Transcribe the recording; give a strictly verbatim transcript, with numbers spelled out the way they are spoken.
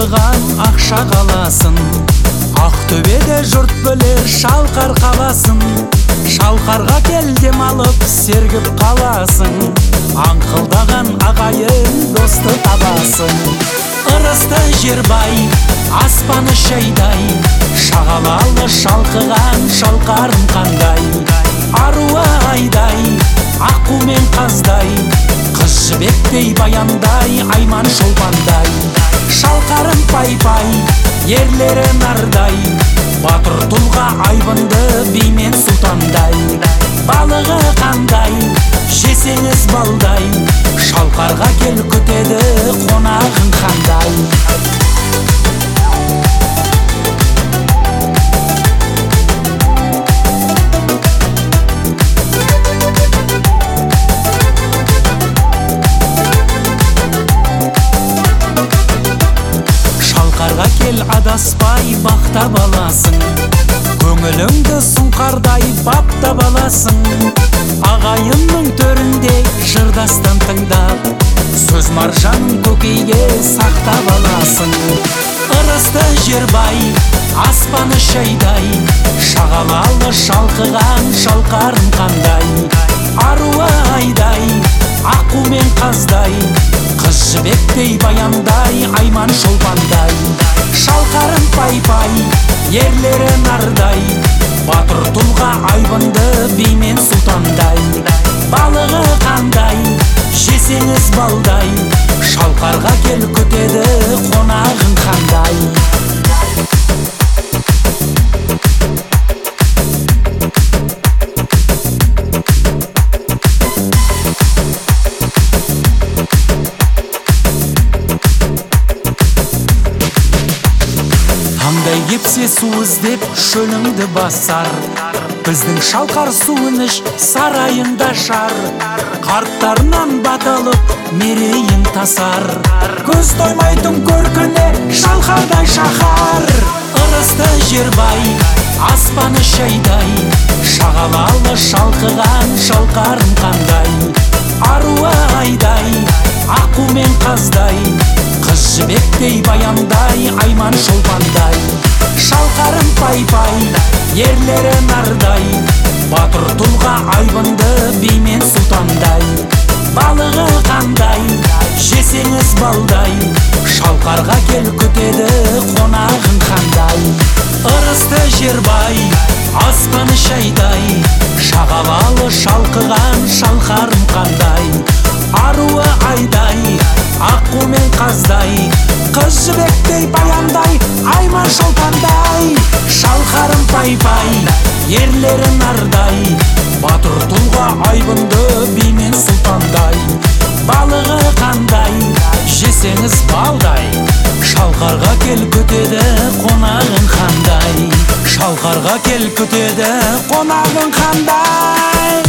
шалқыған ақша қаласын. Ақтөбеде жұрт білер Шалқар қаласын. Шалқарға кел демалып сергіп қаласың. Аңқылдаған ағайын досты табасың. Ырысты жер бай, аспаны шайдай, шағалалы шалқыған шалқарым қандай. Аруы айдай, аққу мен қаздай, қыз жібектей баяндай, айман шолпандай. Шалқарым пай-пай, ерлері нардай, батыр тұлға айбынды бимен сұлтандай. Балығы қандай, жесеңіз балдай, шалқарға кел күтеді қонағың қандай. Шалқарға кел адаспай бақта баласың. Көңіліңді сұңқардай бапта баласың. Ағайынның төрінде жырдастан тыңдап, сөз маржанын көкейге сақтап аласың. Ырысты жер бай, аспаны шайдай, шағалалы шалқыған шалқарым қандай. Аруы айдай, аққу мен қаздай, қыз жібектей баяндай, айман шолпандай. Шалқарым пай-пай, ерлері нардай, батыр тұлға айбынды бимен сұлтандай. Балығы қандай, жесеңіз балдай, шалқарға кел күтеді қонағың қандай. Таңдай кепсе су іздеп шөліңді басар, біздің шалқар суын іш сарайында шар. Қарттарынан баталып мерейін тасар, көз тоймайтын көркіне шалқардай шахар. Ырысты жер бай, аспаны шайдай, шағалалы шалқыған шалқарым қандай. Аруы айдай, аққу мен қаздай, қыз жібектей баяндай, айман шолпандай. Шалқарым пай-пай, ерлері нардай, батыр тұлға айбынды бимен сұлтандай. Балығы қандай, жесеңіз балдай, шалқарға кел күтеді қонағың қандай. Ырысты жер бай, аспаны шайдай, шағалалы шалқыған шалқарым қандай. Аруы айдай, аққу мен қаздай, қыз жібектей баяндай, айман шолпандай. Шалқарым пай-пай, ерлері нардай, батыр тұлға айбынды бимен сұлтандай. Балығы қандай, жесеңіз балдай, шалқарға кел күтеді қонағың қандай. Шалқарға кел күтеді қонағың қандай.